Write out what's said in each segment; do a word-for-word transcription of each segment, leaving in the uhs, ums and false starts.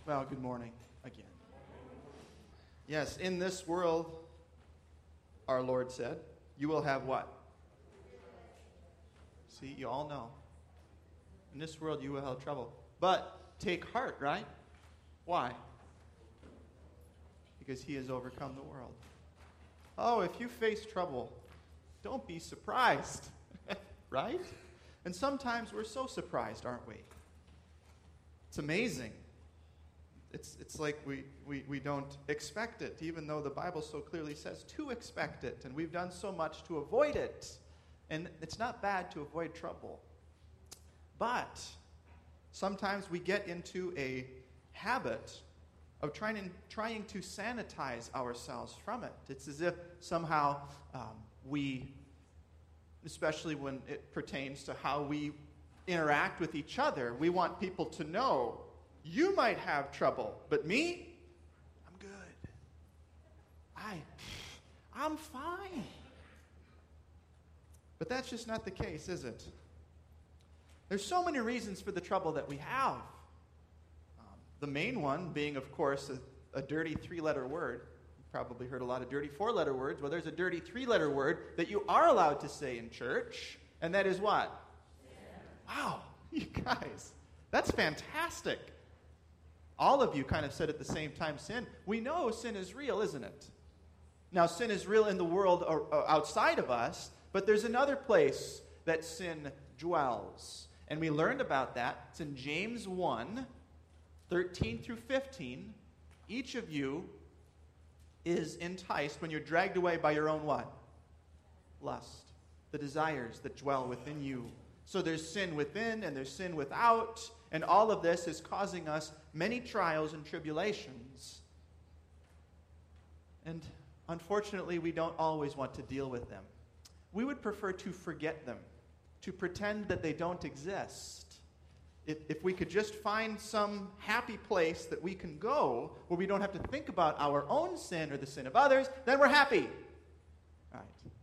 Well, good morning again. Yes, in this world, our Lord said, you will have what? See, you all know. In this world, you will have trouble. But take heart, right? Why? Because he has overcome the world. Oh, if you face trouble, don't be surprised, right? And sometimes we're so surprised, aren't we? It's amazing. It's it's like we, we, we don't expect it, even though the Bible so clearly says to expect it, and we've done so much to avoid it. And it's not bad to avoid trouble. But sometimes we get into a habit of trying to, trying to sanitize ourselves from it. It's as if somehow um, we, especially when it pertains to how we interact with each other, we want people to know, you might have trouble, but me, I'm good. I, I'm fine. But that's just not the case, is it? There's so many reasons for the trouble that we have. Um, the main one being, of course, a, a dirty three-letter word. You've probably heard a lot of dirty four-letter words. Well, there's a dirty three-letter word that you are allowed to say in church, and that is what? Yeah. Wow, you guys, that's fantastic. All of you kind of said at the same time, sin. We know sin is real, isn't it? Now, sin is real in the world or, or outside of us, but there's another place that sin dwells. And we learned about that. It's in James one, thirteen through fifteen. Each of you is enticed when you're dragged away by your own what? Lust. The desires that dwell within you. So there's sin within and there's sin without. And all of this is causing us many trials and tribulations. And unfortunately, we don't always want to deal with them. We would prefer to forget them, to pretend that they don't exist. If, if we could just find some happy place that we can go where we don't have to think about our own sin or the sin of others, then we're happy. Right.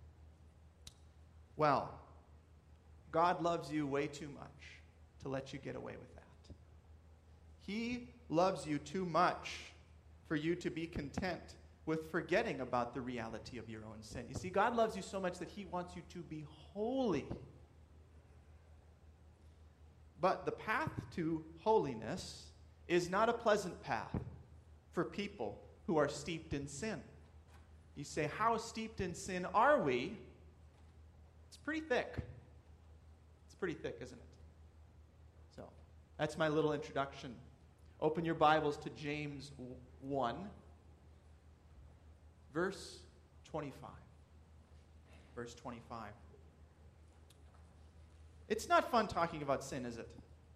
Well, God loves you way too much to let you get away with that. He loves you too much for you to be content with forgetting about the reality of your own sin. You see, God loves you so much that he wants you to be holy. But the path to holiness is not a pleasant path for people who are steeped in sin. You say, how steeped in sin are we? It's pretty thick. It's pretty thick, isn't it? So, that's my little introduction. Open your Bibles to James one, verse twenty-five. Verse twenty-five. It's not fun talking about sin, is it?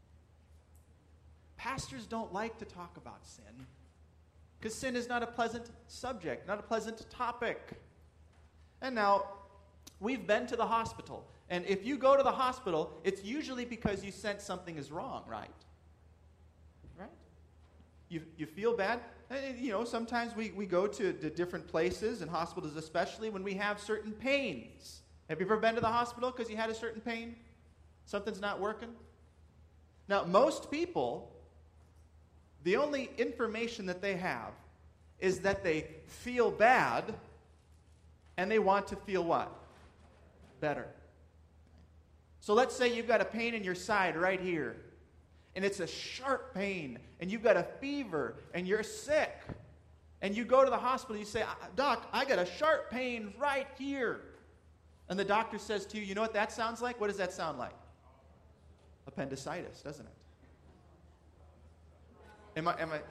Pastors don't like to talk about sin because sin is not a pleasant subject, not a pleasant topic. And now, we've been to the hospital. And if you go to the hospital, it's usually because you sense something is wrong, right? Right? You you feel bad? And, you know, sometimes we, we go to, to different places, and hospitals especially, when we have certain pains. Have you ever been to the hospital because you had a certain pain? Something's not working? Now, most people, the only information that they have is that they feel bad, and they want to feel what? Better. So let's say you've got a pain in your side right here, and it's a sharp pain, and you've got a fever, and you're sick, and you go to the hospital, you say, Doc, I got a sharp pain right here. And the doctor says to you, you know what that sounds like? What does that sound like? Appendicitis, doesn't it? Am I, am I?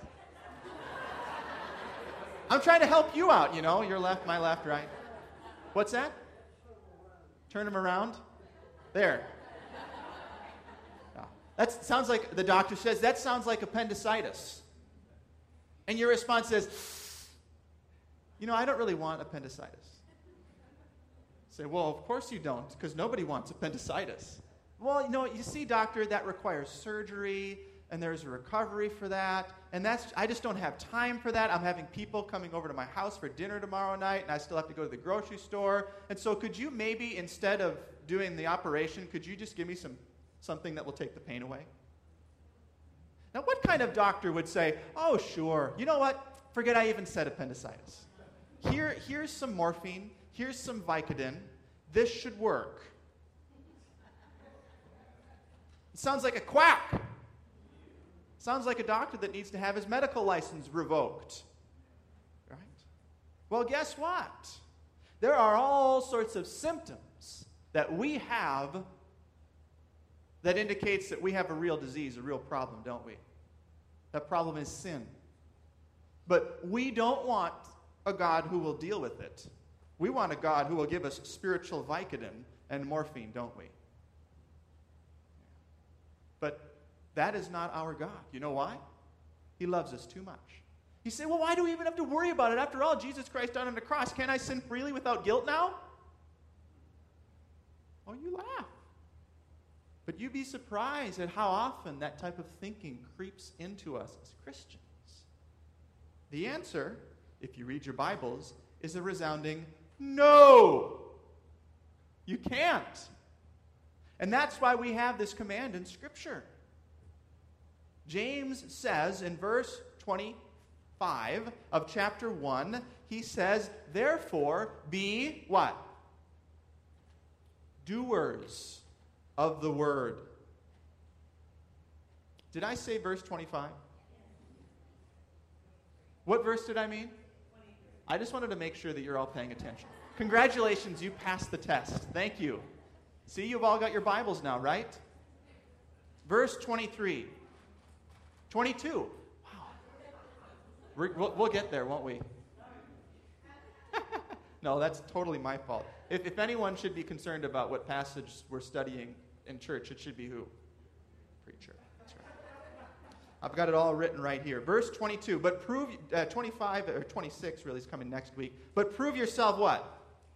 I'm trying to help you out, you know, your left, my left, right. What's that? Turn them around. There. That sounds like, the doctor says, that sounds like appendicitis. And your response is, you know, I don't really want appendicitis. Say, well, of course you don't, because nobody wants appendicitis. Well, you know, you see, doctor, that requires surgery, and there's a recovery for that, and that's, I just don't have time for that. I'm having people coming over to my house for dinner tomorrow night, and I still have to go to the grocery store. And so could you maybe, instead of doing the operation, could you just give me some something that will take the pain away? Now, what kind of doctor would say, oh, sure, you know what? Forget I even said appendicitis. Here, here's some morphine. Here's some Vicodin. This should work. It sounds like a quack. Sounds like a doctor that needs to have his medical license revoked. Right? Well, guess what? There are all sorts of symptoms that we have that indicates that we have a real disease, a real problem, don't we? That problem is sin. But we don't want a God who will deal with it. We want a God who will give us spiritual Vicodin and morphine, don't we? But that is not our God. You know why? He loves us too much. You say, well, why do we even have to worry about it? After all, Jesus Christ died on the cross. Can't I sin freely without guilt now? Oh, you laugh. But you'd be surprised at how often that type of thinking creeps into us as Christians. The answer, if you read your Bibles, is a resounding no. You can't. And that's why we have this command in Scripture. James says in verse twenty-five of chapter one, he says, therefore, be what? Doers of the word. Did I say verse twenty-five? What verse did I mean? I just wanted to make sure that you're all paying attention. Congratulations, you passed the test. Thank you. See, you've all got your Bibles now, right? Verse twenty-three. twenty-two. Wow. We're, we'll, we'll get there, won't we? No, that's totally my fault. If, if anyone should be concerned about what passage we're studying in church, it should be who? Preacher. That's right. I've got it all written right here. Verse twenty-two. But prove, uh, twenty-five, or twenty-six really is coming next week. But prove yourself what?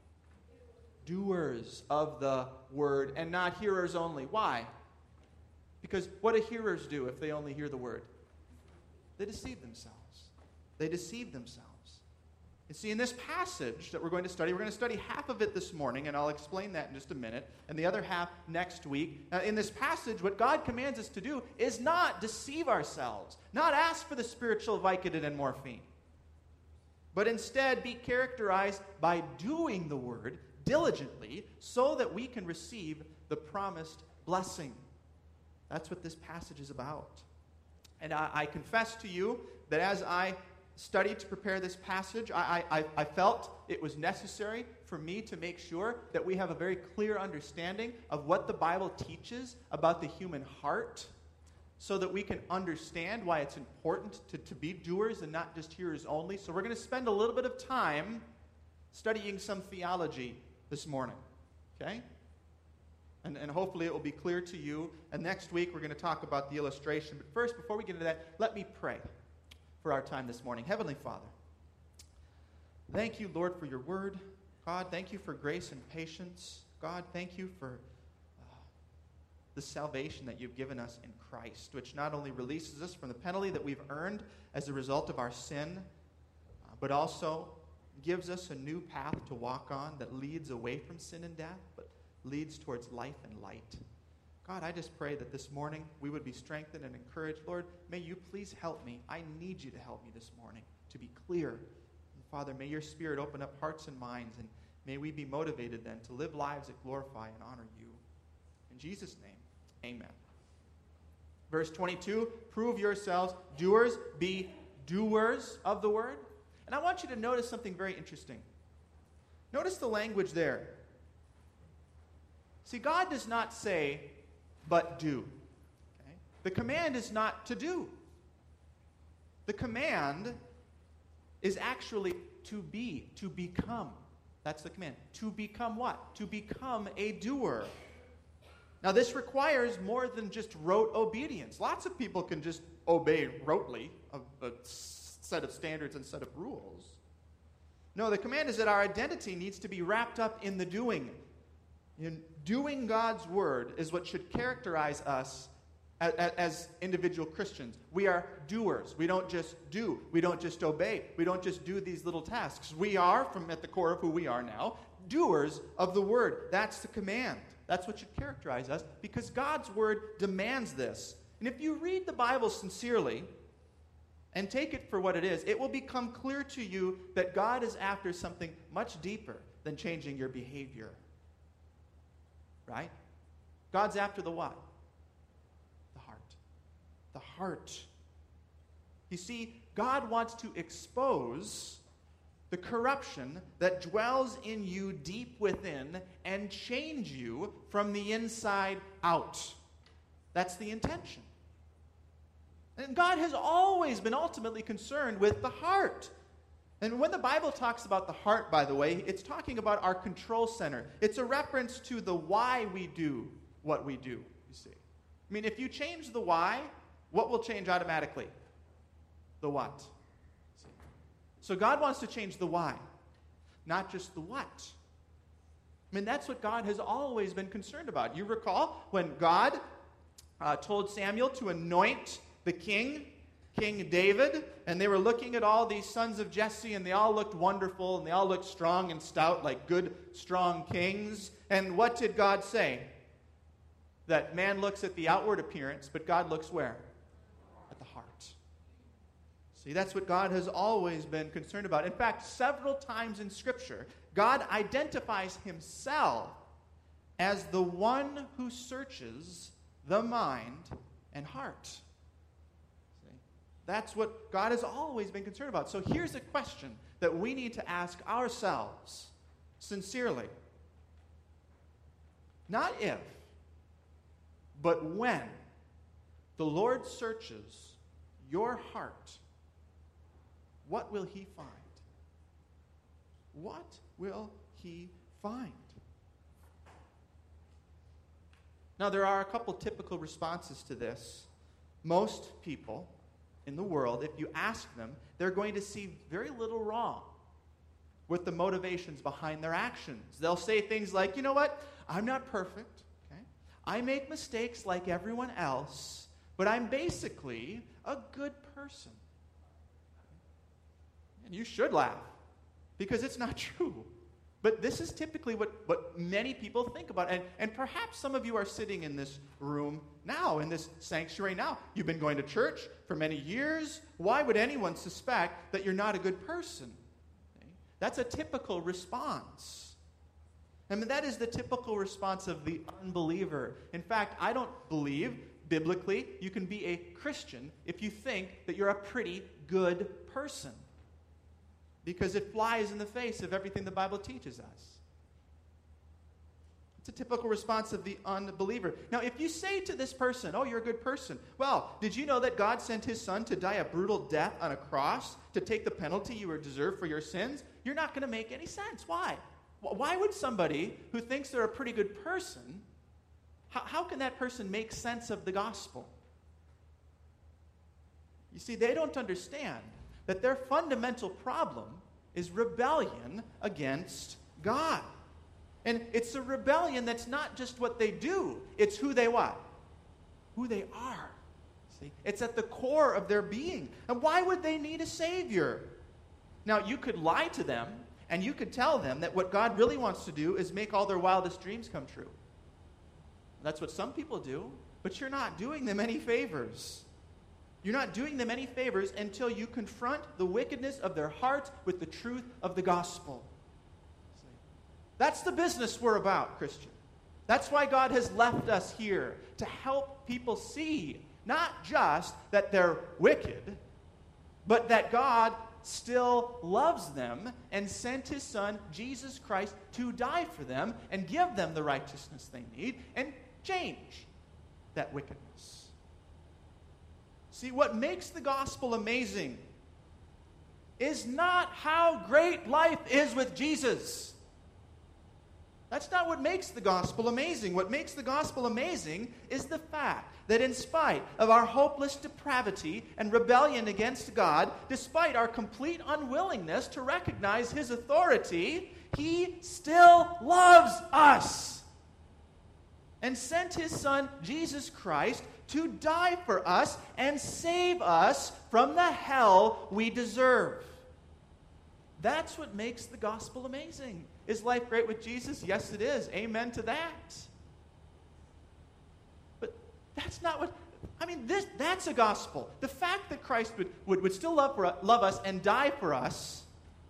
Doers of the word and not hearers only. Why? Because what do hearers do if they only hear the word? They deceive themselves. They deceive themselves. You see, in this passage that we're going to study, we're going to study half of it this morning, and I'll explain that in just a minute, and the other half next week. Now, in this passage, what God commands us to do is not deceive ourselves, not ask for the spiritual Vicodin and morphine, but instead be characterized by doing the word diligently so that we can receive the promised blessing. That's what this passage is about. And I, I confess to you that as I studied to prepare this passage, I, I, I felt it was necessary for me to make sure that we have a very clear understanding of what the Bible teaches about the human heart so that we can understand why it's important to, to be doers and not just hearers only. So we're going to spend a little bit of time studying some theology this morning, okay? And, and hopefully it will be clear to you. And next week we're going to talk about the illustration. But first, before we get into that, let me pray for our time this morning. Heavenly Father, thank you, Lord, for your word. God, thank you for grace and patience. God, thank you for uh, the salvation that you've given us in Christ, which not only releases us from the penalty that we've earned as a result of our sin, uh, but also gives us a new path to walk on that leads away from sin and death, but leads towards life and light. God, I just pray that this morning we would be strengthened and encouraged. Lord, may you please help me. I need you to help me this morning to be clear. And Father, may your Spirit open up hearts and minds, and may we be motivated then to live lives that glorify and honor you. In Jesus' name, amen. Verse twenty-two, prove yourselves doers, be doers of the word. And I want you to notice something very interesting. Notice the language there. See, God does not say, but do. Okay? The command is not to do. The command is actually to be, to become. That's the command. To become what? To become a doer. Now, this requires more than just rote obedience. Lots of people can just obey rotely a, a set of standards and set of rules. No, the command is that our identity needs to be wrapped up in the doing. In doing God's word is what should characterize us as, as individual Christians. We are doers. We don't just do. We don't just obey. We don't just do these little tasks. We are, from at the core of who we are now, doers of the word. That's the command. That's what should characterize us because God's word demands this. And if you read the Bible sincerely and take it for what it is, it will become clear to you that God is after something much deeper than changing your behavior. Right? God's after the what? The heart. The heart. You see, God wants to expose the corruption that dwells in you deep within and change you from the inside out. That's the intention. And God has always been ultimately concerned with the heart. And when the Bible talks about the heart, by the way, it's talking about our control center. It's a reference to the why we do what we do, you see. I mean, if you change the why, what will change automatically? The what. See? So God wants to change the why, not just the what. I mean, that's what God has always been concerned about. You recall when God uh, told Samuel to anoint the king, King David, and they were looking at all these sons of Jesse, and they all looked wonderful, and they all looked strong and stout, like good, strong kings. And what did God say? That man looks at the outward appearance, but God looks where? At the heart. See, that's what God has always been concerned about. In fact, several times in Scripture, God identifies himself as the one who searches the mind and heart. That's what God has always been concerned about. So here's a question that we need to ask ourselves sincerely. Not if, but when the Lord searches your heart, what will he find? What will he find? Now, there are a couple typical responses to this. Most people in the world, if you ask them, they're going to see very little wrong with the motivations behind their actions. They'll say things like, you know what, I'm not perfect. Okay? I make mistakes like everyone else, but I'm basically a good person. And you should laugh, because it's not true. But this is typically what, what many people think about. And, and perhaps some of you are sitting in this room now, in this sanctuary now. You've been going to church for many years. Why would anyone suspect that you're not a good person? Okay? That's a typical response. I mean, that is the typical response of the unbeliever. In fact, I don't believe, biblically, you can be a Christian if you think that you're a pretty good person. Because it flies in the face of everything the Bible teaches us. It's a typical response of the unbeliever. Now, if you say to this person, oh, you're a good person, well, did you know that God sent his son to die a brutal death on a cross to take the penalty you deserve for your sins? You're not going to make any sense. Why? Why would somebody who thinks they're a pretty good person, how, how can that person make sense of the gospel? You see, they don't understand that their fundamental problem is rebellion against God. And it's a rebellion that's not just what they do, it's who they what? Who they are. See? It's at the core of their being. And why would they need a Savior? Now, you could lie to them, and you could tell them that what God really wants to do is make all their wildest dreams come true. That's what some people do, but you're not doing them any favors. You're not doing them any favors until you confront the wickedness of their hearts with the truth of the gospel. That's the business we're about, Christian. That's why God has left us here, to help people see not just that they're wicked, but that God still loves them and sent his son, Jesus Christ, to die for them and give them the righteousness they need and change that wickedness. See, what makes the gospel amazing is not how great life is with Jesus. That's not what makes the gospel amazing. What makes the gospel amazing is the fact that in spite of our hopeless depravity and rebellion against God, despite our complete unwillingness to recognize his authority, he still loves us and sent his son, Jesus Christ, to die for us and save us from the hell we deserve. That's what makes the gospel amazing. Is life great with Jesus? Yes, it is. Amen to that. But that's not what... I mean, this that's a gospel. The fact that Christ would, would, would still love, for, love us and die for us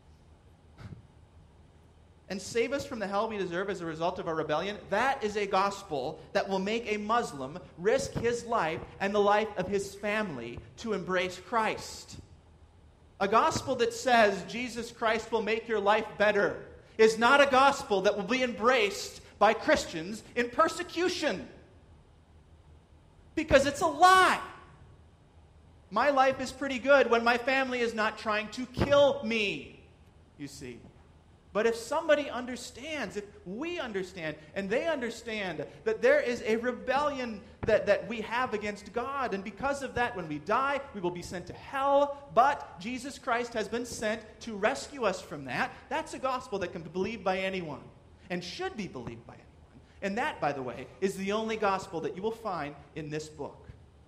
and save us from the hell we deserve as a result of our rebellion, that is a gospel that will make a Muslim risk his life and the life of his family to embrace Christ. A gospel that says Jesus Christ will make your life better is not a gospel that will be embraced by Christians in persecution. Because it's a lie. My life is pretty good when my family is not trying to kill me, you see. But if somebody understands, if we understand, and they understand that there is a rebellion that, that we have against God, and because of that, when we die, we will be sent to hell, but Jesus Christ has been sent to rescue us from that, that's a gospel that can be believed by anyone, and should be believed by anyone. And that, by the way, is the only gospel that you will find in this book.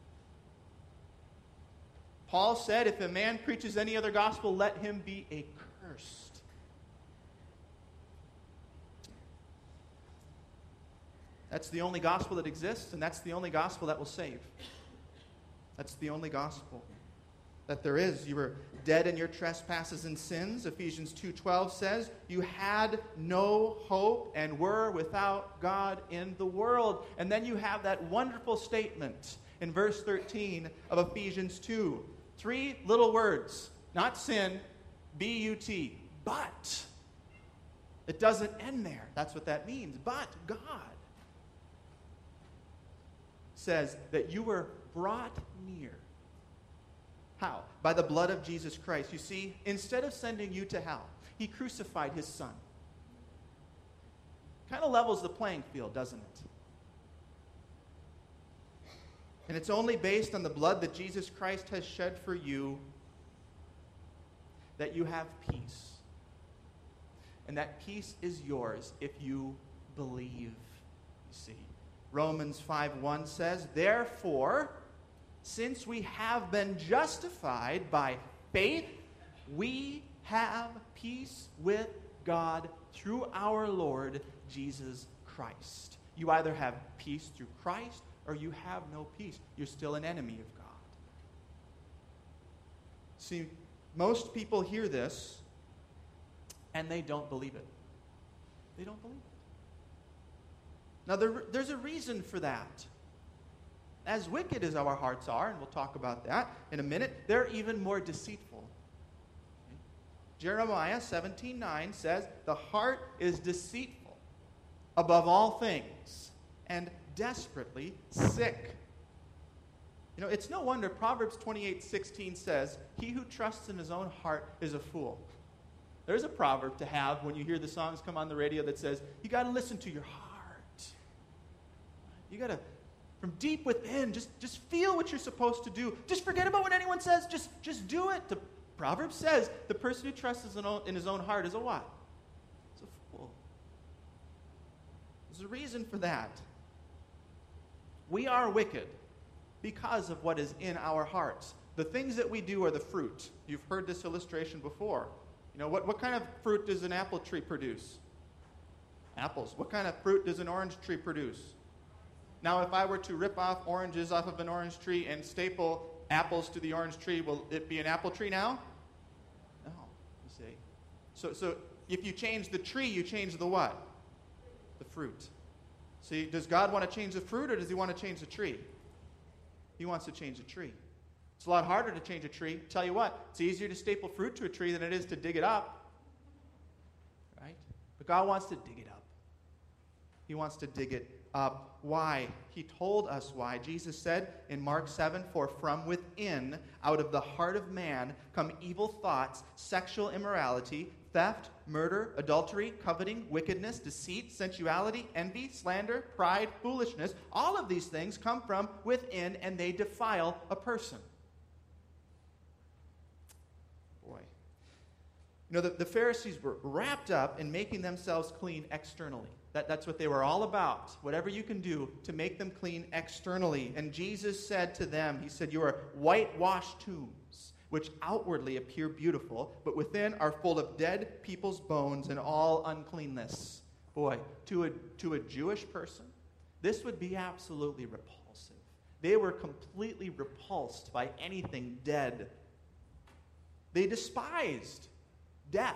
Paul said, if a man preaches any other gospel, let him be accursed. That's the only gospel that exists, and that's the only gospel that will save. That's the only gospel that there is. You were dead in your trespasses and sins. Ephesians two twelve says, you had no hope and were without God in the world. And then you have that wonderful statement in verse thirteen of Ephesians two. Three little words, not sin, B U T, but. It doesn't end there. That's what that means. But God says that you were brought near. How? By the blood of Jesus Christ. You see, instead of sending you to hell, he crucified his son. Kind of levels the playing field, doesn't it? And it's only based on the blood that Jesus Christ has shed for you that you have peace. And that peace is yours if you believe, you see. Romans five one says, therefore, since we have been justified by faith, we have peace with God through our Lord Jesus Christ. You either have peace through Christ or you have no peace. You're still an enemy of God. See, most people hear this and they don't believe it. They don't believe it. Now, there, there's a reason for that. As wicked as our hearts are, and we'll talk about that in a minute, they're even more deceitful. Okay? Jeremiah seventeen nine says, the heart is deceitful above all things and desperately sick. You know, it's no wonder Proverbs twenty-eight sixteen says, he who trusts in his own heart is a fool. There's a proverb to have when you hear the songs come on the radio that says, you got to listen to your heart. You got to, from deep within, just, just feel what you're supposed to do. Just forget about what anyone says. Just, just do it. The Proverbs says the person who trusts in his own heart is a what? Is a fool. There's a reason for that. We are wicked because of what is in our hearts. The things that we do are the fruit. You've heard this illustration before. You know, what, what kind of fruit does an apple tree produce? Apples. What kind of fruit does an orange tree produce? Now, if I were to rip off oranges off of an orange tree and staple apples to the orange tree, will it be an apple tree now? No, you see. So, so if you change the tree, you change the what? The fruit. See, does God want to change the fruit or does he want to change the tree? He wants to change the tree. It's a lot harder to change a tree. Tell you what, it's easier to staple fruit to a tree than it is to dig it up. Right? But God wants to dig it up. He wants to dig it up. Why? He told us why. Jesus said in Mark seven, for from within, out of the heart of man, come evil thoughts, sexual immorality, theft, murder, adultery, coveting, wickedness, deceit, sensuality, envy, slander, pride, foolishness. All of these things come from within and they defile a person. Boy. You know, the, the Pharisees were wrapped up in making themselves clean externally. That, that's what they were all about. Whatever you can do to make them clean externally. And Jesus said to them, he said, you are whitewashed tombs, which outwardly appear beautiful, but within are full of dead people's bones and all uncleanness. Boy, to a, to a Jewish person, this would be absolutely repulsive. They were completely repulsed by anything dead. They despised death.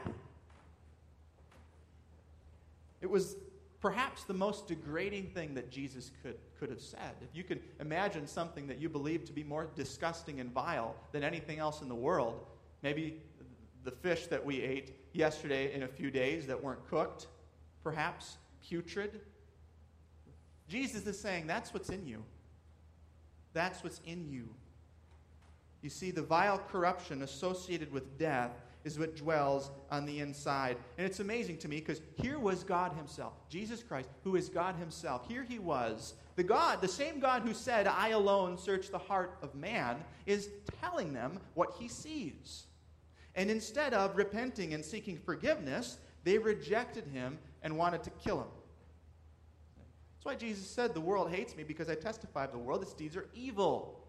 It was perhaps the most degrading thing that Jesus could, could have said. If you could imagine something that you believe to be more disgusting and vile than anything else in the world, maybe the fish that we ate yesterday in a few days that weren't cooked, perhaps putrid. Jesus is saying that's what's in you. That's what's in you. You see, the vile corruption associated with death is what dwells on the inside. And it's amazing to me because here was God himself, Jesus Christ, who is God himself. Here he was. The God, the same God who said, I alone search the heart of man, is telling them what he sees. And instead of repenting and seeking forgiveness, they rejected him and wanted to kill him. That's why Jesus said, the world hates me because I testify of the world. Its deeds are evil.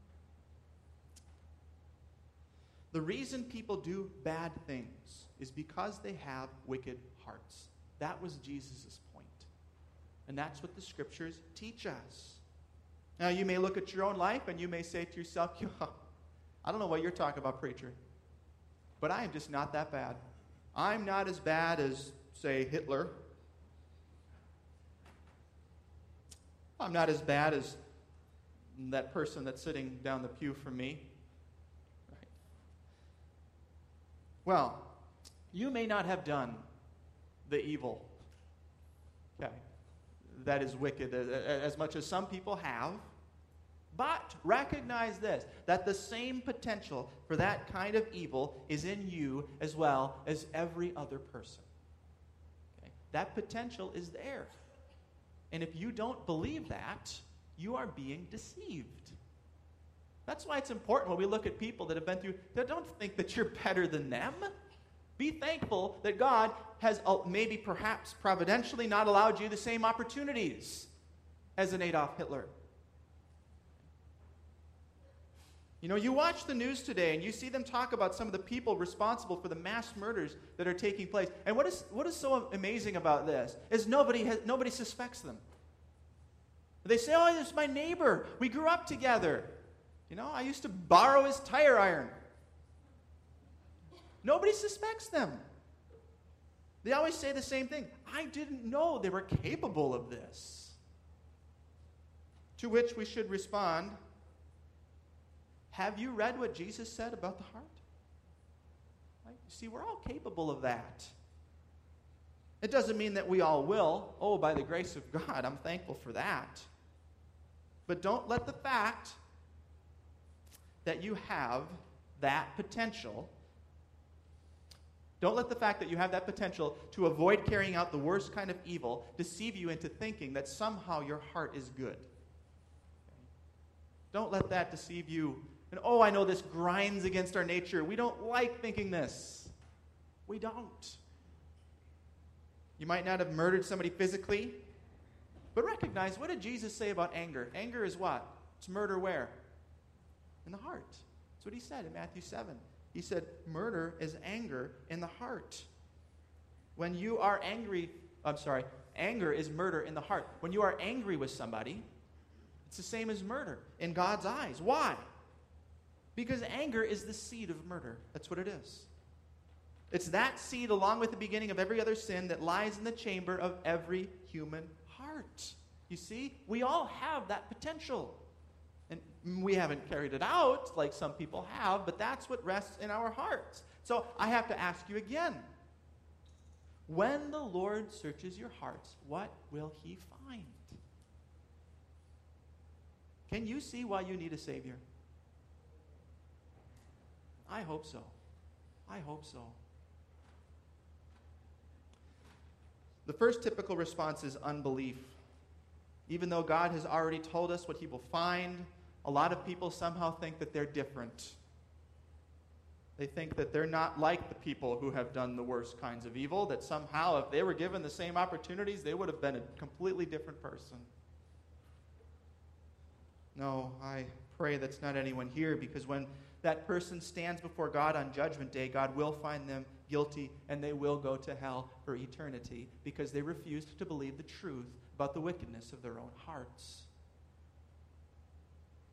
The reason people do bad things is because they have wicked hearts. That was Jesus' point. And that's what the scriptures teach us. Now, you may look at your own life and you may say to yourself, I don't know what you're talking about, preacher, but I am just not that bad. I'm not as bad as, say, Hitler. I'm not as bad as that person that's sitting down the pew from me. Right? Well, you may not have done the evil, okay, that is wicked, as much as some people have. But recognize this, that the same potential for that kind of evil is in you as well as every other person. Okay? That potential is there. And if you don't believe that, you are being deceived. That's why it's important when we look at people that have been through, don't think that you're better than them. Be thankful that God has maybe perhaps providentially not allowed you the same opportunities as an Adolf Hitler. You know, you watch the news today and you see them talk about some of the people responsible for the mass murders that are taking place. And what is what is so amazing about this is nobody has, nobody suspects them. They say, oh, this is my neighbor. We grew up together. You know, I used to borrow his tire iron. Nobody suspects them. They always say the same thing. I didn't know they were capable of this. To which we should respond, have you read what Jesus said about the heart? Right? You see, we're all capable of that. It doesn't mean that we all will. Oh, by the grace of God, I'm thankful for that. But don't let the fact that you have that potential, don't let the fact that you have that potential to avoid carrying out the worst kind of evil deceive you into thinking that somehow your heart is good. Don't let that deceive you. And, oh, I know this grinds against our nature. We don't like thinking this. We don't. You might not have murdered somebody physically, but recognize, what did Jesus say about anger? Anger is what? It's murder where? In the heart. That's what he said in Matthew seven. He said, murder is anger in the heart. When you are angry, I'm sorry, anger is murder in the heart. When you are angry with somebody, it's the same as murder in God's eyes. Why? Because anger is the seed of murder. That's what it is. It's that seed, along with the beginning of every other sin, that lies in the chamber of every human heart. You see, we all have that potential. And we haven't carried it out like some people have, but that's what rests in our hearts. So I have to ask you again. When the Lord searches your hearts, what will he find? Can you see why you need a Savior? I hope so. I hope so. The first typical response is unbelief. Even though God has already told us what he will find, a lot of people somehow think that they're different. They think that they're not like the people who have done the worst kinds of evil, that somehow if they were given the same opportunities, they would have been a completely different person. No, I pray that's not anyone here, because when that person stands before God on Judgment Day, God will find them guilty and they will go to hell for eternity because they refused to believe the truth about the wickedness of their own hearts.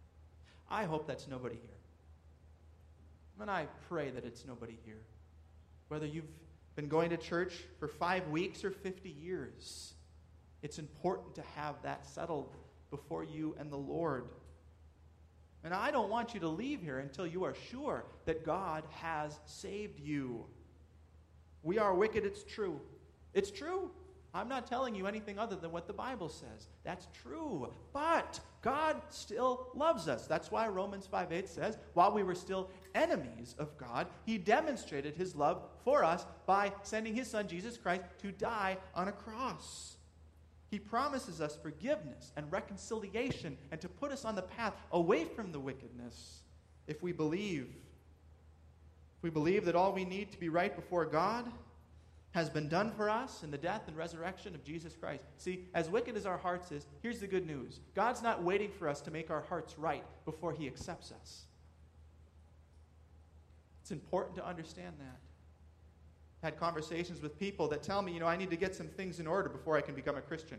I hope that's nobody here. And I pray that it's nobody here. Whether you've been going to church for five weeks or fifty years, it's important to have that settled before you and the Lord. And I don't want you to leave here until you are sure that God has saved you. We are wicked, it's true. It's true. I'm not telling you anything other than what the Bible says. That's true. But God still loves us. That's why Romans five eight says, while we were still enemies of God, he demonstrated his love for us by sending his son, Jesus Christ, to die on a cross. He promises us forgiveness and reconciliation and to put us on the path away from the wickedness if we believe. If we believe that all we need to be right before God has been done for us in the death and resurrection of Jesus Christ. See, as wicked as our hearts is, here's the good news. God's not waiting for us to make our hearts right before he accepts us. It's important to understand that. I've had conversations with people that tell me, you know, I need to get some things in order before I can become a Christian.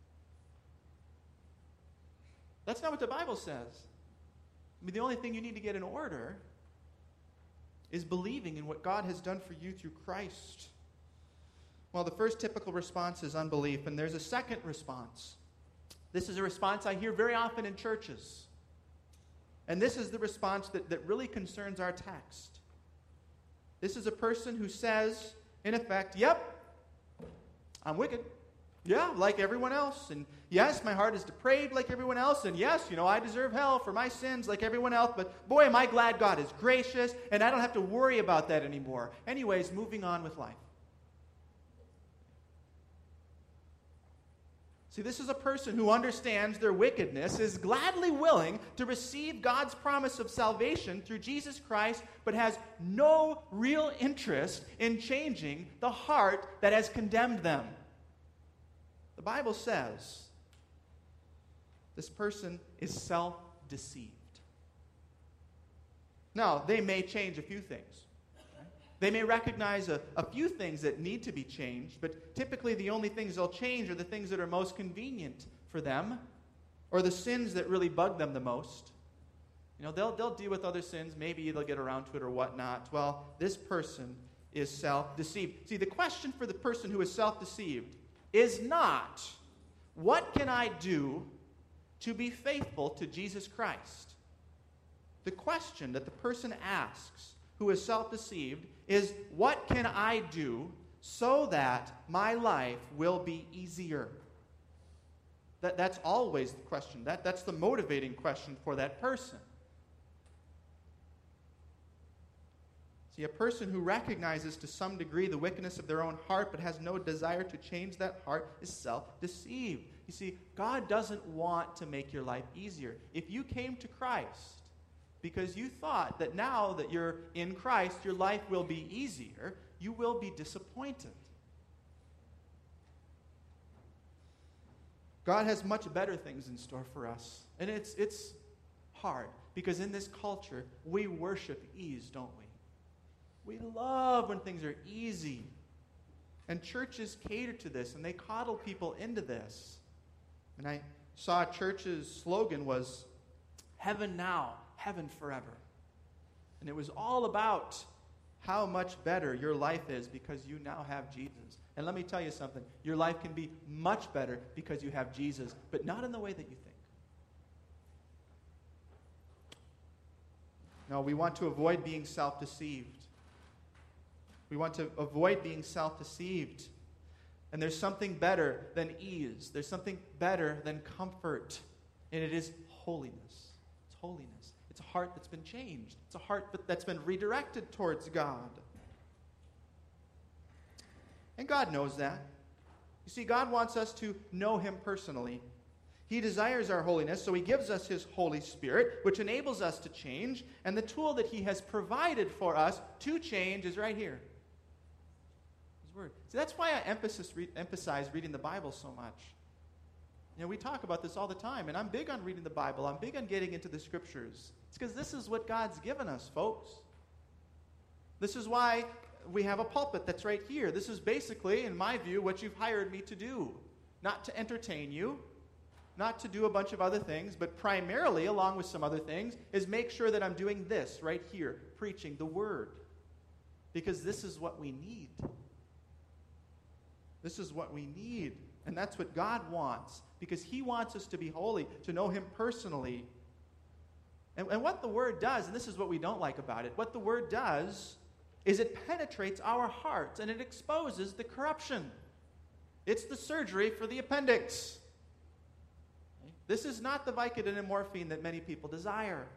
That's not what the Bible says. I mean, the only thing you need to get in order is believing in what God has done for you through Christ. Well, the first typical response is unbelief, and there's a second response. This is a response I hear very often in churches. And this is the response that, that really concerns our text. This is a person who says, in effect, yep, I'm wicked. Yeah, like everyone else. And yes, my heart is depraved like everyone else. And yes, you know, I deserve hell for my sins like everyone else. But boy, am I glad God is gracious, and I don't have to worry about that anymore. Anyways, moving on with life. See, this is a person who understands their wickedness, is gladly willing to receive God's promise of salvation through Jesus Christ, but has no real interest in changing the heart that has condemned them. The Bible says this person is self-deceived. Now, they may change a few things. They may recognize a, a few things that need to be changed, but typically the only things they'll change are the things that are most convenient for them, or the sins that really bug them the most. You know, they'll, they'll deal with other sins. Maybe they'll get around to it or whatnot. Well, this person is self-deceived. See, the question for the person who is self-deceived is not, what can I do to be faithful to Jesus Christ? The question that the person asks who is self-deceived is, what can I do so that my life will be easier? That, that's always the question. That, that's the motivating question for that person. See, a person who recognizes to some degree the wickedness of their own heart but has no desire to change that heart is self-deceived. You see, God doesn't want to make your life easier. If you came to Christ because you thought that now that you're in Christ, your life will be easier, you will be disappointed. God has much better things in store for us. And it's, it's hard, because in this culture, we worship ease, don't we? We love when things are easy. And churches cater to this, and they coddle people into this. And I saw a church's slogan was, heaven now, heaven forever. And it was all about how much better your life is because you now have Jesus. And let me tell you something. Your life can be much better because you have Jesus, but not in the way that you think. No, we want to avoid being self-deceived. We want to avoid being self-deceived. And there's something better than ease. There's something better than comfort. And it is holiness. It's holiness. It's a heart that's been changed. It's a heart that's been redirected towards God. And God knows that. You see, God wants us to know him personally. He desires our holiness, so he gives us his Holy Spirit, which enables us to change. And the tool that he has provided for us to change is right here. His Word. See, that's why I emphasis, re- emphasize reading the Bible so much. You know, we talk about this all the time, and I'm big on reading the Bible. I'm big on getting into the Scriptures. It's because this is what God's given us, folks. This is why we have a pulpit that's right here. This is basically, in my view, what you've hired me to do. Not to entertain you, not to do a bunch of other things, but primarily, along with some other things, is make sure that I'm doing this right here, preaching the Word. Because this is what we need. This is what we need. And that's what God wants. Because He wants us to be holy, to know Him personally. And, and what the Word does, and this is what we don't like about it, what the Word does is it penetrates our hearts and it exposes the corruption. It's the surgery for the appendix. This is not the Vicodin and morphine that many people desire.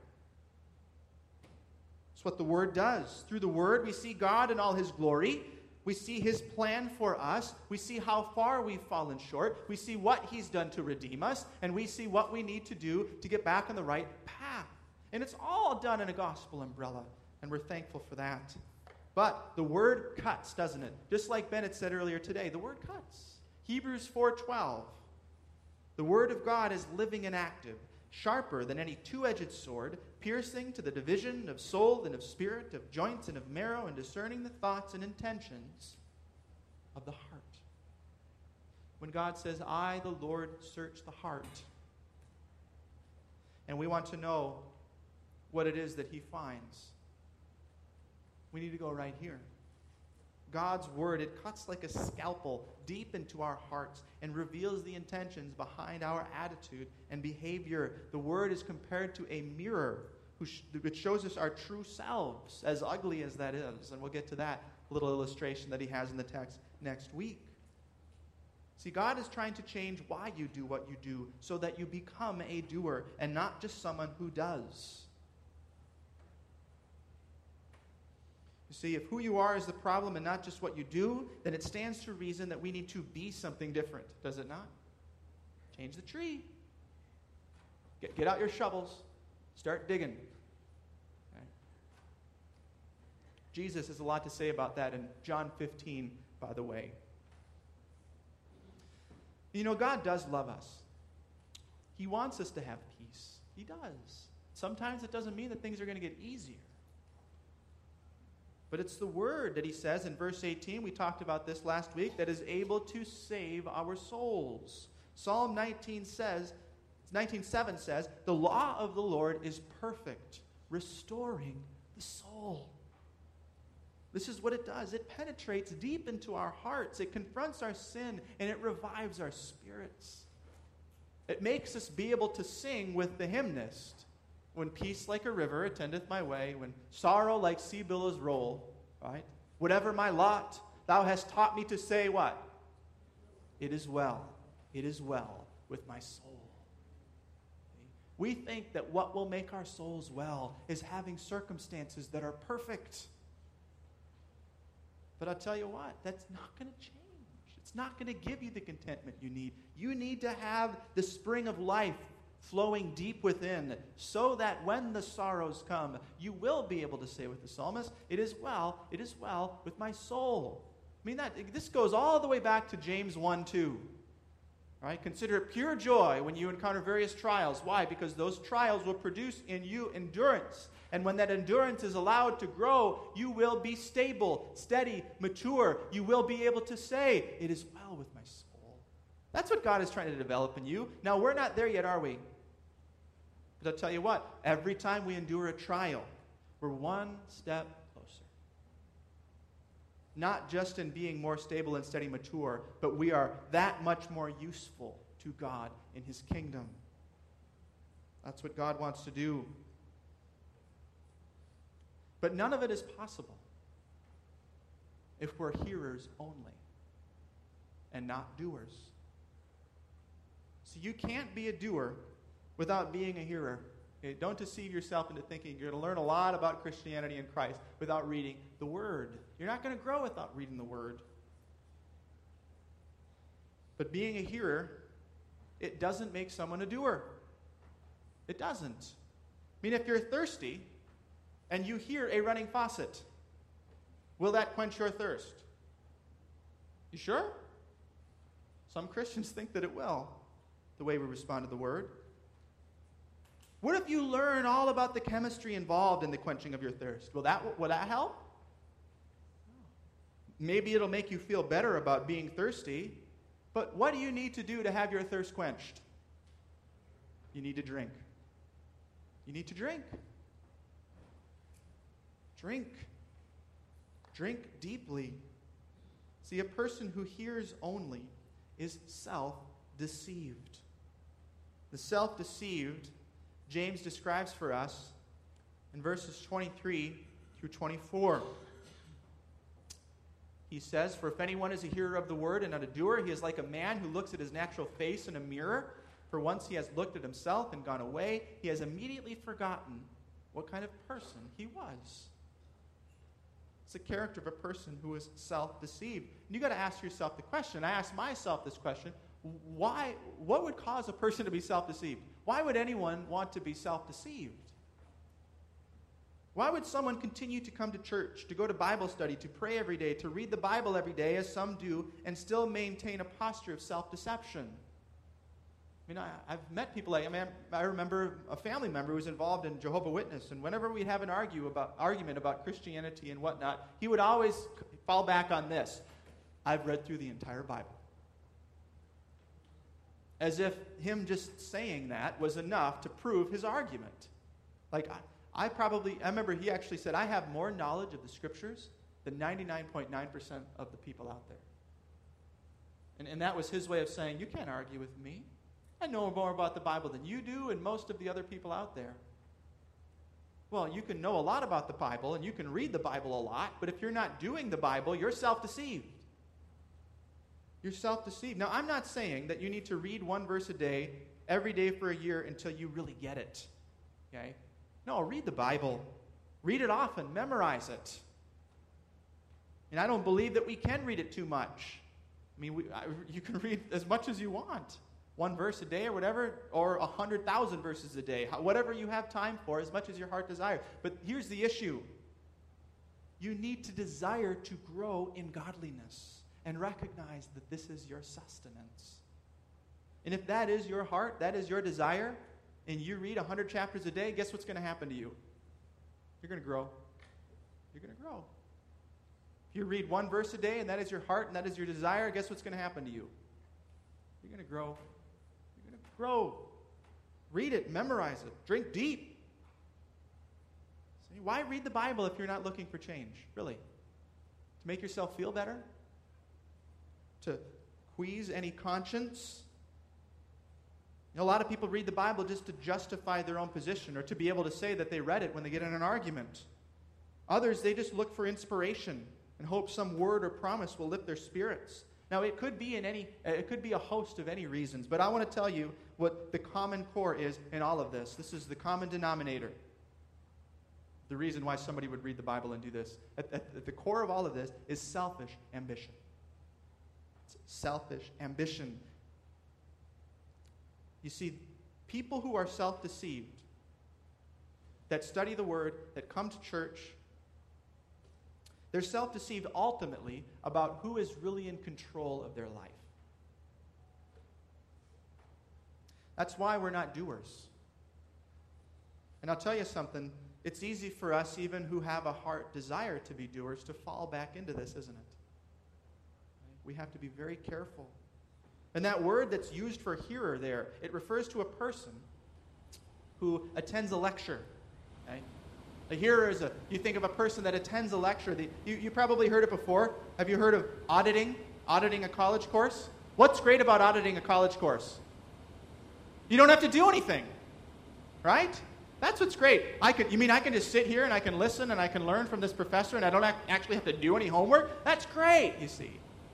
It's what the Word does. Through the Word, we see God in all His glory. We see His plan for us. We see how far we've fallen short. We see what He's done to redeem us. And we see what we need to do to get back on the right path. And it's all done in a gospel umbrella. And we're thankful for that. But the Word cuts, doesn't it? Just like Bennett said earlier today, the Word cuts. Hebrews four twelve. The Word of God is living and active, sharper than any two-edged sword, piercing to the division of soul and of spirit, of joints and of marrow, and discerning the thoughts and intentions of the heart. When God says, I, the Lord, search the heart, and we want to know what it is that He finds, we need to go right here. God's Word, it cuts like a scalpel deep into our hearts and reveals the intentions behind our attitude and behavior. The Word is compared to a mirror which shows us our true selves, as ugly as that is. And we'll get to that little illustration that he has in the text next week. See, God is trying to change why you do what you do so that you become a doer and not just someone who does. You see, if who you are is the problem and not just what you do, then it stands to reason that we need to be something different, does it not? Change the tree. Get, get out your shovels. Start digging. Okay. Jesus has a lot to say about that in John fifteen, by the way. You know, God does love us. He wants us to have peace. He does. Sometimes it doesn't mean that things are going to get easier. But it's the Word that He says in verse eighteen, we talked about this last week, that is able to save our souls. Psalm nineteen says, nineteen seven says, the law of the Lord is perfect, restoring the soul. This is what it does. It penetrates deep into our hearts. It confronts our sin, and it revives our spirits. It makes us be able to sing with the hymnist. When peace like a river attendeth my way, when sorrow like sea billows roll, right? Whatever my lot, thou hast taught me to say what? It is well. It is well with my soul. We think that what will make our souls well is having circumstances that are perfect. But I'll tell you what, that's not going to change. It's not going to give you the contentment you need. You need to have the spring of life flowing deep within, so that when the sorrows come, you will be able to say with the psalmist, it is well, it is well with my soul. I mean, that this goes all the way back to James one two. Right? Consider it pure joy when you encounter various trials. Why? Because those trials will produce in you endurance. And when that endurance is allowed to grow, you will be stable, steady, mature. You will be able to say, it is well with my soul. That's what God is trying to develop in you. Now, we're not there yet, are we? But I'll tell you what, every time we endure a trial, we're one step closer. Not just in being more stable and steady, mature, but we are that much more useful to God in His kingdom. That's what God wants to do. But none of it is possible if we're hearers only and not doers. So you can't be a doer without being a hearer. Okay? Don't deceive yourself into thinking you're going to learn a lot about Christianity and Christ without reading the Word. You're not going to grow without reading the Word. But being a hearer, it doesn't make someone a doer. It doesn't. I mean, if you're thirsty and you hear a running faucet, will that quench your thirst? You sure? Some Christians think that it will, the way we respond to the Word. What if you learn all about the chemistry involved in the quenching of your thirst? Will that, will that help? Maybe it'll make you feel better about being thirsty, but what do you need to do to have your thirst quenched? you need to drink. You need to drink. Drink. Drink deeply. See, a person who hears only is self-deceived. The self-deceived, James describes for us in verses twenty-three through twenty-four. He says, "For if anyone is a hearer of the word and not a doer, he is like a man who looks at his natural face in a mirror. For once he has looked at himself and gone away, he has immediately forgotten what kind of person he was." It's the character of a person who is self-deceived. And you've got to ask yourself the question. I ask myself this question. Why? What would cause a person to be self-deceived? Why would anyone want to be self-deceived? Why would someone continue to come to church, to go to Bible study, to pray every day, to read the Bible every day, as some do, and still maintain a posture of self-deception? I mean, I, I've met people like, I mean, I remember a family member who was involved in Jehovah's Witness, and whenever we'd have an argue about, argument about Christianity and whatnot, he would always fall back on this: "I've read through the entire Bible." As if him just saying that was enough to prove his argument. Like, I, I probably, I remember he actually said, "I have more knowledge of the Scriptures than ninety-nine point nine percent of the people out there." And, and that was his way of saying, you can't argue with me. I know more about the Bible than you do and most of the other people out there. Well, you can know a lot about the Bible and you can read the Bible a lot, but if you're not doing the Bible, you're self-deceived. You're self-deceived. Now, I'm not saying that you need to read one verse a day every day for a year until you really get it. Okay? No, read the Bible. Read it often. Memorize it. And I don't believe that we can read it too much. I mean, we, I, you can read as much as you want. One verse a day or whatever, or a hundred thousand verses a day. Whatever you have time for, as much as your heart desires. But here's the issue. You need to desire to grow in godliness and recognize that this is your sustenance. And if that is your heart, that is your desire, and you read a hundred chapters a day, guess what's going to happen to you? You're going to grow. You're going to grow. If you read one verse a day, and that is your heart, and that is your desire, guess what's going to happen to you? You're going to grow. You're going to grow. Read it. Memorize it. Drink deep. See, why read the Bible if you're not looking for change? Really? To make yourself feel better? To appease any conscience? You know, a lot of people read the Bible just to justify their own position or to be able to say that they read it when they get in an argument. Others, they just look for inspiration and hope some word or promise will lift their spirits. Now, it could be in any, it could be a host of any reasons, but I want to tell you what the common core is in all of this. This is the common denominator. The reason why somebody would read the Bible and do this. At, at, at the core of all of this is selfish ambition. It's selfish ambition. You see, people who are self-deceived, that study the Word, that come to church, they're self-deceived ultimately about who is really in control of their life. That's why we're not doers. And I'll tell you something, it's easy for us, even who have a heart desire to be doers, to fall back into this, isn't it? We have to be very careful. And that word that's used for hearer there, it refers to a person who attends a lecture. Okay? A hearer is a, you think of a person that attends a lecture. The, you, you probably heard it before. Have you heard of auditing? Auditing a college course? What's great about auditing a college course? You don't have to do anything. Right? That's what's great. I could, you mean I can just sit here and I can listen and I can learn from this professor and I don't actually have to do any homework? That's great, you see.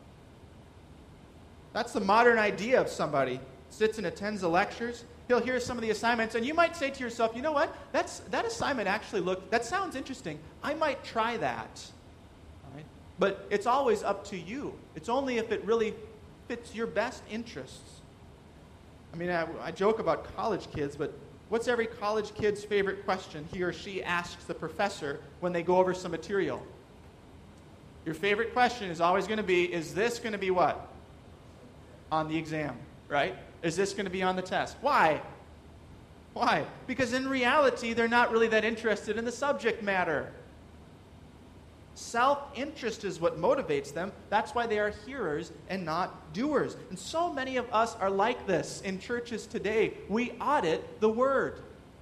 That's the modern idea of somebody. Sits and attends the lectures. He'll hear some of the assignments, and you might say to yourself, you know what? That's, that assignment actually looked, that sounds interesting. I might try that. All right? But it's always up to you. It's only if it really fits your best interests. I mean, I, I joke about college kids, but what's every college kid's favorite question he or she asks the professor when they go over some material? Your favorite question is always going to be, is this going to be what? On the exam, right? Is this going to be on the test? Why? Why? Because in reality, they're not really that interested in the subject matter. Self-interest is what motivates them. That's why they are hearers and not doers. And so many of us are like this in churches today. We audit the Word.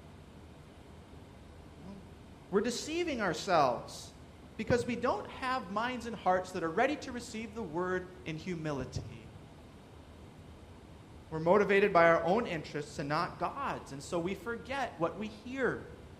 We're deceiving ourselves because we don't have minds and hearts that are ready to receive the Word in humility. We're motivated by our own interests and not God's, and so we forget what we hear.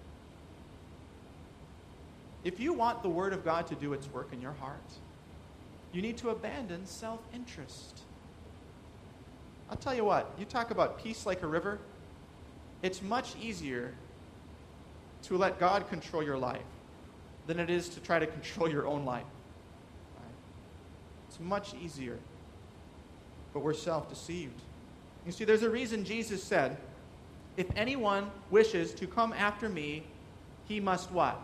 If you want the Word of God to do its work in your heart, you need to abandon self-interest. I'll tell you what, you talk about peace like a river, it's much easier to let God control your life than it is to try to control your own life. Right? It's much easier, but we're self-deceived. You see, there's a reason Jesus said, if anyone wishes to come after me, he must what?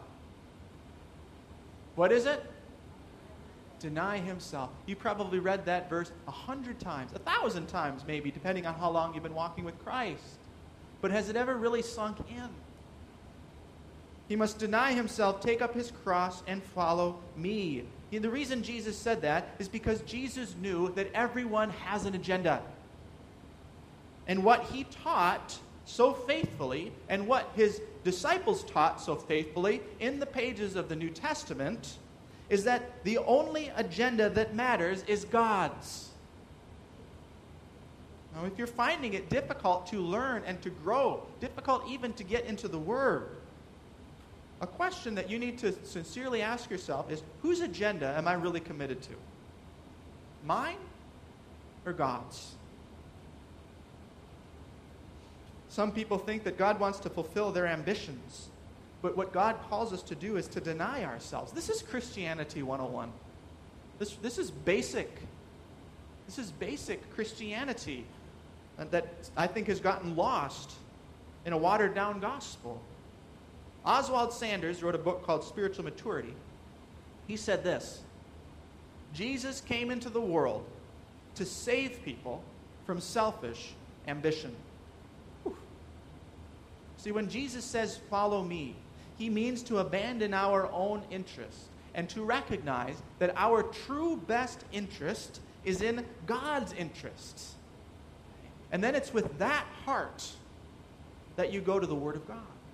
What is it? Deny himself. You probably read that verse a hundred times, a thousand times maybe, depending on how long you've been walking with Christ. But has it ever really sunk in? He must deny himself, take up his cross, and follow me. And the reason Jesus said that is because Jesus knew that everyone has an agenda. And what he taught so faithfully, and what his disciples taught so faithfully in the pages of the New Testament, is that the only agenda that matters is God's. Now, if you're finding it difficult to learn and to grow, difficult even to get into the Word, a question that you need to sincerely ask yourself is, whose agenda am I really committed to? Mine or God's? Some people think that God wants to fulfill their ambitions, but what God calls us to do is to deny ourselves. This is Christianity one oh one. This, this is basic. This is basic Christianity that I think has gotten lost in a watered-down gospel. Oswald Sanders wrote a book called Spiritual Maturity. He said this: Jesus came into the world to save people from selfish ambition. Whew. See, when Jesus says, follow me, he means to abandon our own interest and to recognize that our true best interest is in God's interests. And then it's with that heart that you go to the Word of God.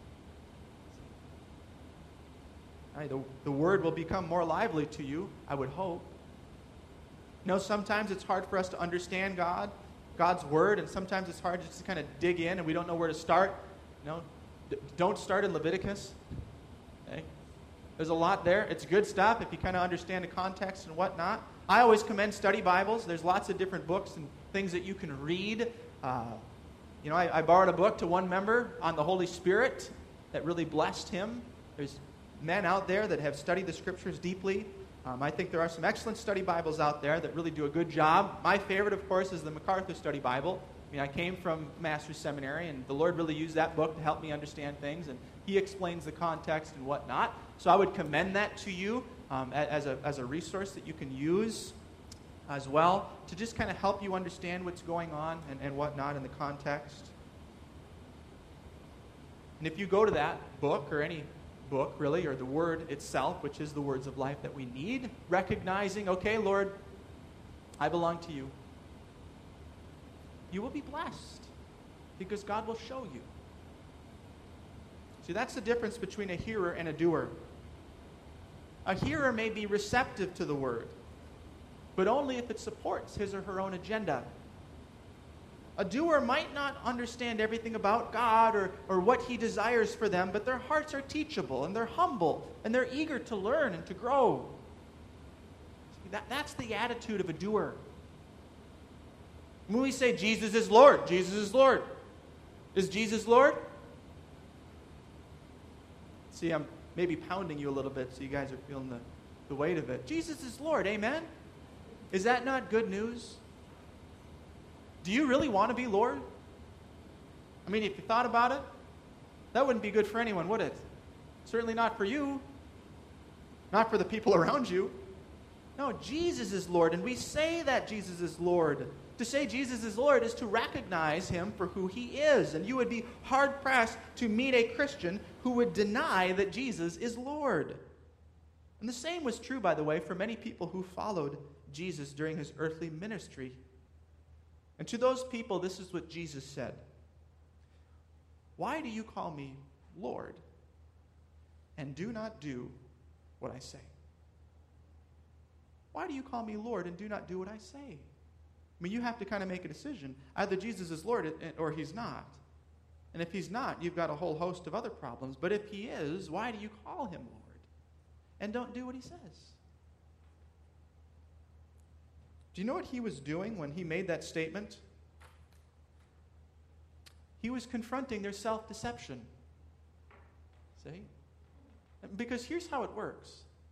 Right, the, the Word will become more lively to you, I would hope. You know, sometimes it's hard for us to understand God, God's Word, and sometimes it's hard just to kind of dig in and we don't know where to start. You know, d- don't start in Leviticus. Okay? There's a lot there. It's good stuff if you kind of understand the context and whatnot. I always commend study Bibles. There's lots of different books and things that you can read. Uh, you know, I, I borrowed a book to one member on the Holy Spirit that really blessed him. There's men out there that have studied the Scriptures deeply. Um, I think there are some excellent study Bibles out there that really do a good job. My favorite, of course, is the MacArthur Study Bible. I mean, I came from Master's Seminary, and the Lord really used that book to help me understand things, and he explains the context and whatnot. So I would commend that to you um, as, a, as a resource that you can use as well to just kind of help you understand what's going on and, and whatnot in the context. And if you go to that book or any book, really, or the Word itself, which is the words of life that we need, recognizing, okay, Lord, I belong to you. You will be blessed because God will show you. See, that's the difference between a hearer and a doer. A hearer may be receptive to the Word, but only if it supports his or her own agenda. A doer might not understand everything about God or, or what he desires for them, but their hearts are teachable, and they're humble, and they're eager to learn and to grow. That, that's the attitude of a doer. When we say Jesus is Lord, Jesus is Lord. Is Jesus Lord? See, I'm maybe pounding you a little bit so you guys are feeling the, the weight of it. Jesus is Lord, amen? Is that not good news? Do you really want to be Lord? I mean, if you thought about it, that wouldn't be good for anyone, would it? Certainly not for you. Not for the people around you. No, Jesus is Lord, and we say that Jesus is Lord. To say Jesus is Lord is to recognize him for who he is, and you would be hard-pressed to meet a Christian who would deny that Jesus is Lord. And the same was true, by the way, for many people who followed Jesus during his earthly ministry. And to those people, this is what Jesus said. Why do you call me Lord, and do not do what I say? Why do you call me Lord and do not do what I say? I mean, you have to kind of make a decision. Either Jesus is Lord or he's not. And if he's not, you've got a whole host of other problems. But if he is, why do you call him Lord and don't do what he says? Do you know what he was doing when he made that statement? He was confronting their self-deception. See? Because here's how it works.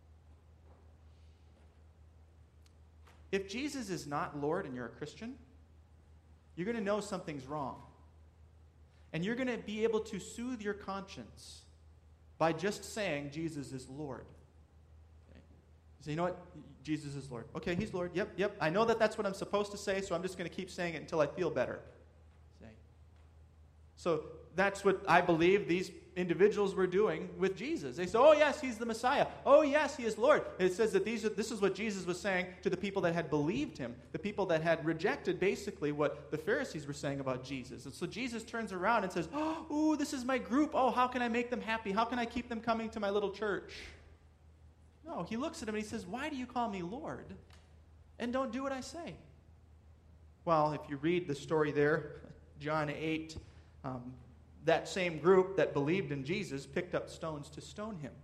If Jesus is not Lord and you're a Christian, you're going to know something's wrong. And you're going to be able to soothe your conscience by just saying Jesus is Lord. Okay. So you know what? Jesus is Lord. Okay, he's Lord. Yep, yep. I know that that's what I'm supposed to say, so I'm just going to keep saying it until I feel better. Say. So that's what I believe these individuals were doing with Jesus. They said, oh yes, he's the Messiah. Oh yes, he is Lord. It says that these, this is what Jesus was saying to the people that had believed him, the people that had rejected basically what the Pharisees were saying about Jesus. And so Jesus turns around and says, oh, ooh, this is my group. Oh, how can I make them happy? How can I keep them coming to my little church? No, he looks at him and he says, why do you call me Lord and don't do what I say? Well, if you read the story there, John eight, um, that same group that believed in Jesus picked up stones to stone him.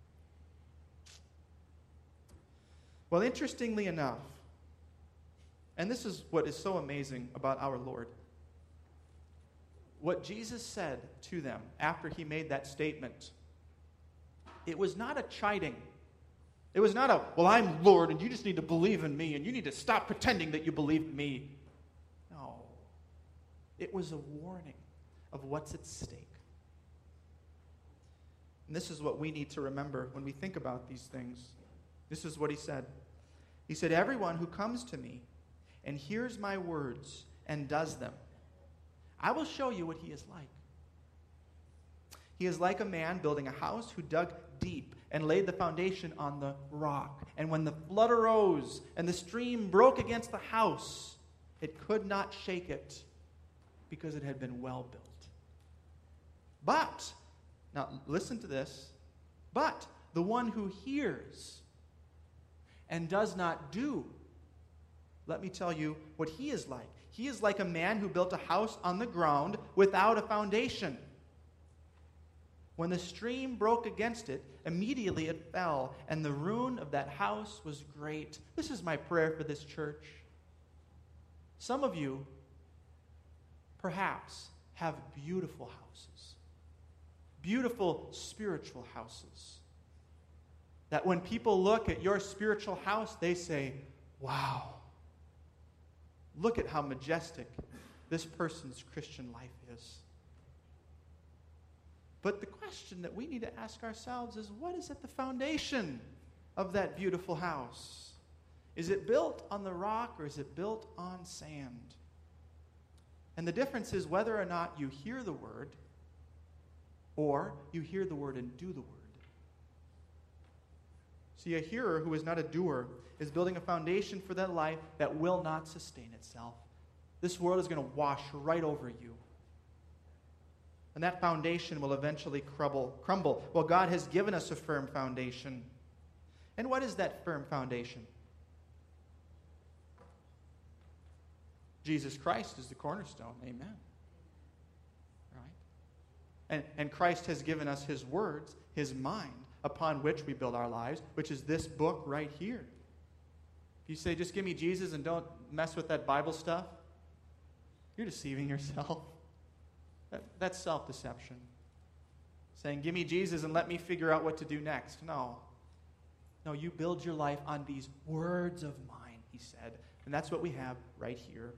Well, interestingly enough, and this is what is so amazing about our Lord, what Jesus said to them after he made that statement, it was not a chiding. It was not a, well, I'm Lord and you just need to believe in me and you need to stop pretending that you believe in me. No. It was a warning of what's at stake. And this is what we need to remember when we think about these things. This is what he said. He said, everyone who comes to me and hears my words and does them, I will show you what he is like. He is like a man building a house who dug deep and laid the foundation on the rock. And when the flood arose and the stream broke against the house, it could not shake it because it had been well built. But, now listen to this, but the one who hears and does not do, let me tell you what he is like. He is like a man who built a house on the ground without a foundation. When the stream broke against it, immediately it fell, and the ruin of that house was great. This is my prayer for this church. Some of you, perhaps, have beautiful houses. Beautiful spiritual houses. That when people look at your spiritual house, they say, wow, look at how majestic this person's Christian life is. But the question that we need to ask ourselves is, what is at the foundation of that beautiful house? Is it built on the rock or is it built on sand? And the difference is whether or not you hear the word or you hear the word and do the word. See, a hearer who is not a doer is building a foundation for that life that will not sustain itself. This world is going to wash right over you. And that foundation will eventually crumble. crumble. Well, God has given us a firm foundation. And what is that firm foundation? Jesus Christ is the cornerstone. Amen. And, and Christ has given us his words, his mind, upon which we build our lives, which is this book right here. If you say, just give me Jesus and don't mess with that Bible stuff, you're deceiving yourself. That, that's self-deception. Saying, give me Jesus and let me figure out what to do next. No. No, you build your life on these words of mine, he said. And that's what we have right here.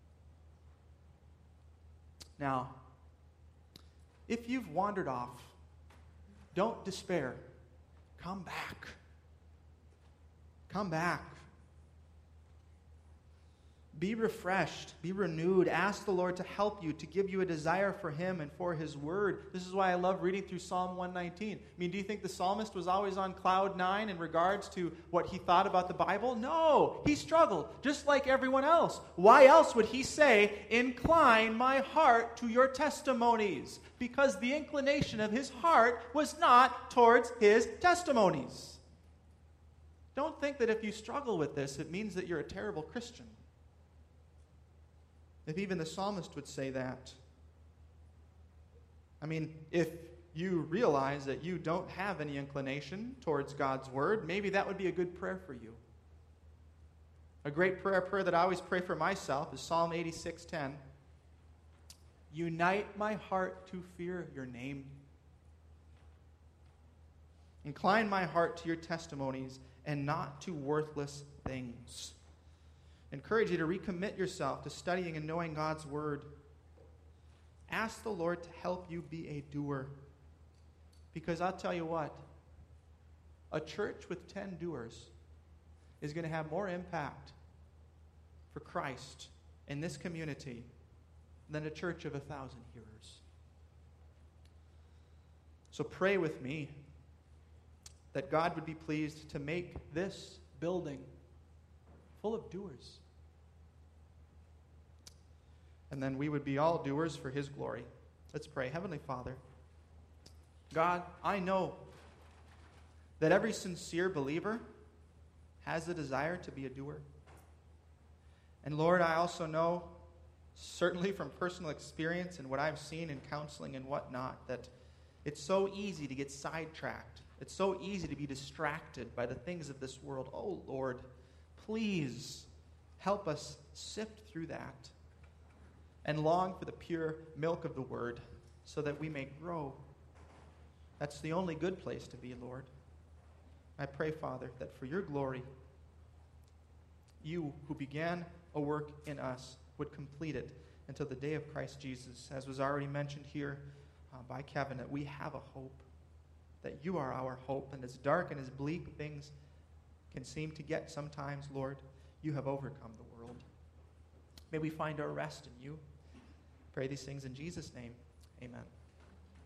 Now, if you've wandered off, don't despair. Come back. Come back. Be refreshed. Be renewed. Ask the Lord to help you, to give you a desire for Him and for His Word. This is why I love reading through Psalm one nineteen. I mean, do you think the psalmist was always on cloud nine in regards to what he thought about the Bible? No. He struggled, just like everyone else. Why else would he say, incline my heart to your testimonies? Because the inclination of his heart was not towards his testimonies. Don't think that if you struggle with this, it means that you're a terrible Christian. If even the psalmist would say that. I mean, if you realize that you don't have any inclination towards God's Word, maybe that would be a good prayer for you. A great prayer, prayer that I always pray for myself is Psalm eighty-six ten. Unite my heart to fear your name. Incline my heart to your testimonies and not to worthless things. Encourage you to recommit yourself to studying and knowing God's Word. Ask the Lord to help you be a doer. Because I'll tell you what, a church with ten doers is going to have more impact for Christ in this community than a church of a thousand hearers. So pray with me that God would be pleased to make this building full of doers. And then we would be all doers for His glory. Let's pray. Heavenly Father, God, I know that every sincere believer has the desire to be a doer. And Lord, I also know, certainly from personal experience and what I've seen in counseling and whatnot, that it's so easy to get sidetracked. It's so easy to be distracted by the things of this world. Oh, Lord, please help us sift through that and long for the pure milk of the Word so that we may grow. That's the only good place to be, Lord. I pray, Father, that for your glory, you who began a work in us would complete it until the day of Christ Jesus. As was already mentioned here uh, by Kevin, that we have a hope, that you are our hope. And as dark and as bleak things can seem to get sometimes, Lord, you have overcome the world. May we find our rest in you. Pray these things in Jesus' name. Amen.